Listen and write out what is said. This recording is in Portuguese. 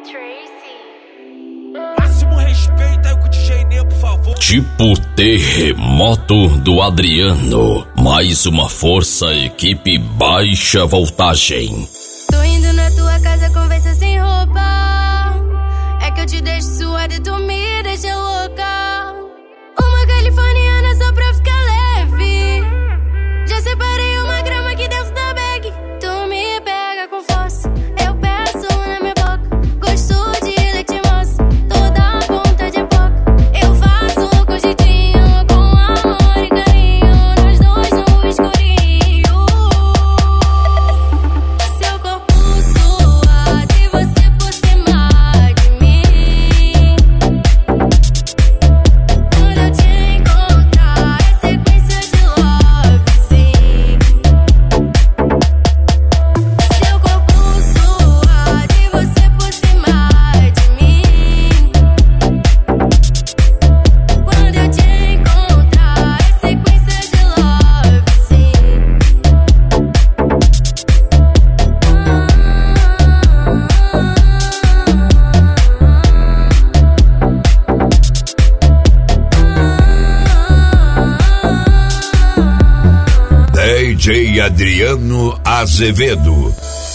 Máximo respeito aí com o DJ Nê, por favor. Tipo terremoto do Adriano. Mais uma força, equipe baixa voltagem. Tô indo na tua casa, conversa sem roupa. É que eu te deixo suada e tu me deixa louca. Uma californiana só pra ficar leve. Já separei uma grama aqui dentro da bag. Tu me pega com força, eu peço na minha boca. Gosto de leite moça, toda ponta de boca. Eu faço com jeitinho, com amor e carinho. Nós dois no escurinho. Seu corpo suado e você por cima de mim. Quando eu te encontrar, é sequência de love, sim. Seu corpo suado e você por cima de mim. Quando eu te encontrar, é sequência de love, sim. DJ Adriano Azevedo.